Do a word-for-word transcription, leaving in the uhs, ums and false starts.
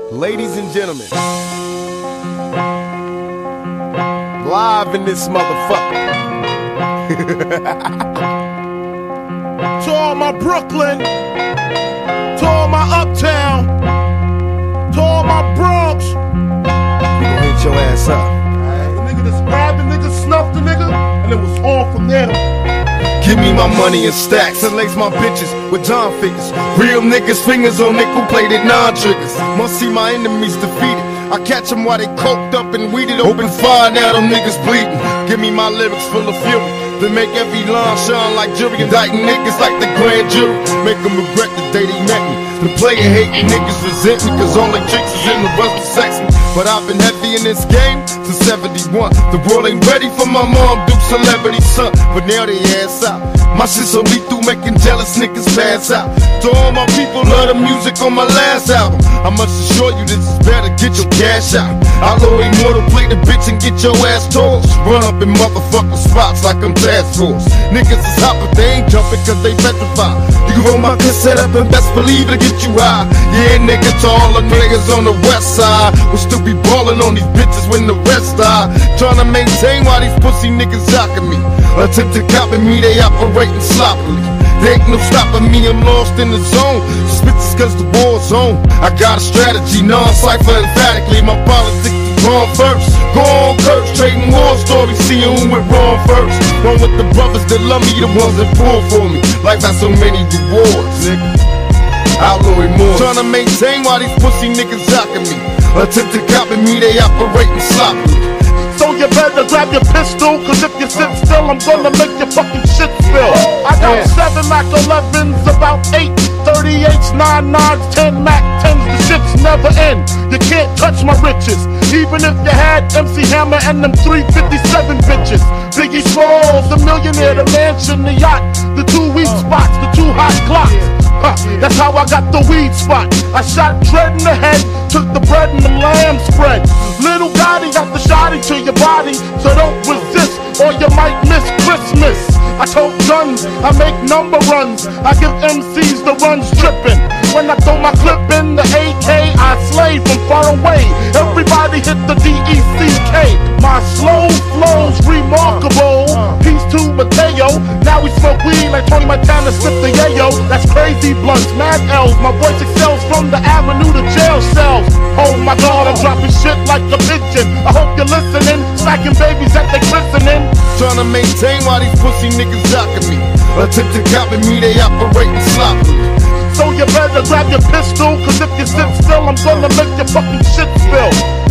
Ladies and gentlemen, live in this motherfucker. To all my Brooklyn, to all my Uptown, to all my Bronx, you gon' hit your ass up. The nigga just grabbed the nigga, snuffed the nigga, and it was on from there. Give me my money in stacks and lace my bitches with John figures. Real niggas, fingers on nickel-plated non-triggers. Must see my enemies defeated. I catch them while they coked up and weeded. Open fire, now them niggas bleeding. Give me my lyrics full of fury. They make every line shine like jury. Indicting niggas like the grand jury. Make them regret the day they met me. The player hating niggas resent me, cause all they tricks is in the rust to sex me. But I've been heavy in this game since seventy-one. The world ain't ready for my mom, Duke celebrity son. But now they ass out. My shit so lethal, making jealous niggas pass out. To all my people, love the music on my last album. I must assure you this is better, get your cash out. I'll owe Immortal, play the bitch and get your ass tossed. Run up in motherfucking spots like I'm task force. Niggas is hot but they ain't jumping cause they petrified. You can roll my cassette up and best believe it'll get you high. Yeah nigga, to all the niggas on the west side, we'll still be ballin' on these bitches when the rest die. Tryna maintain while these pussy niggas jockin' me. Attempt to copy me, they operating sloppily. There ain't no stopping me, I'm lost in the zone. Suspicious cause the war's on. I got a strategy, non-cipher emphatically. My politics is wrong first. Go on curse, trading war stories, seeing who went wrong first. One with the brothers that love me, the ones that pull for me. Life has so many rewards, nigga. Outlaw more. Tryna maintain while these pussy niggas jockin' me. Attempt to copy me, they operating sloppily. So you better grab your pistol, cause if you sit still, I'm gonna make your fucking shit spill. I got seven Mac elevens, about eight thirty-eights, nine nines, ten Mac tens, the shits never end. You can't touch my riches, even if you had M C Hammer and them three fifty-seven bitches. Biggie Smalls, the millionaire, the mansion, the yacht, the two weak spots, the two hot clocks. Huh, that's how I got the weed spot. I shot Dread in the head, took the bread and the lamb spread. Little Gotti got the shotty to your body, so don't resist or you might miss Christmas. I tote guns, I make number runs, I give M Cs the runs trippin'. When I throw my clip in the A K, I slay from far away. Everybody hit the D E C K. My slow flow's remarkable. Peace to Mateo. Now we smoke weed like Tony Montana, sip the yayo. That's crazy blunts, mad L's. My voice excels from the avenue to jail cells. Oh my God, I'm dropping shit like a pigeon. I hope you're listening, stacking babies at they christening. Tryna maintain while these pussy niggas jockin' me. Attempt to copy me, they operating sloppily. So you better grab your pistol, cause if you sit still, I'm gonna make your fucking shit spill.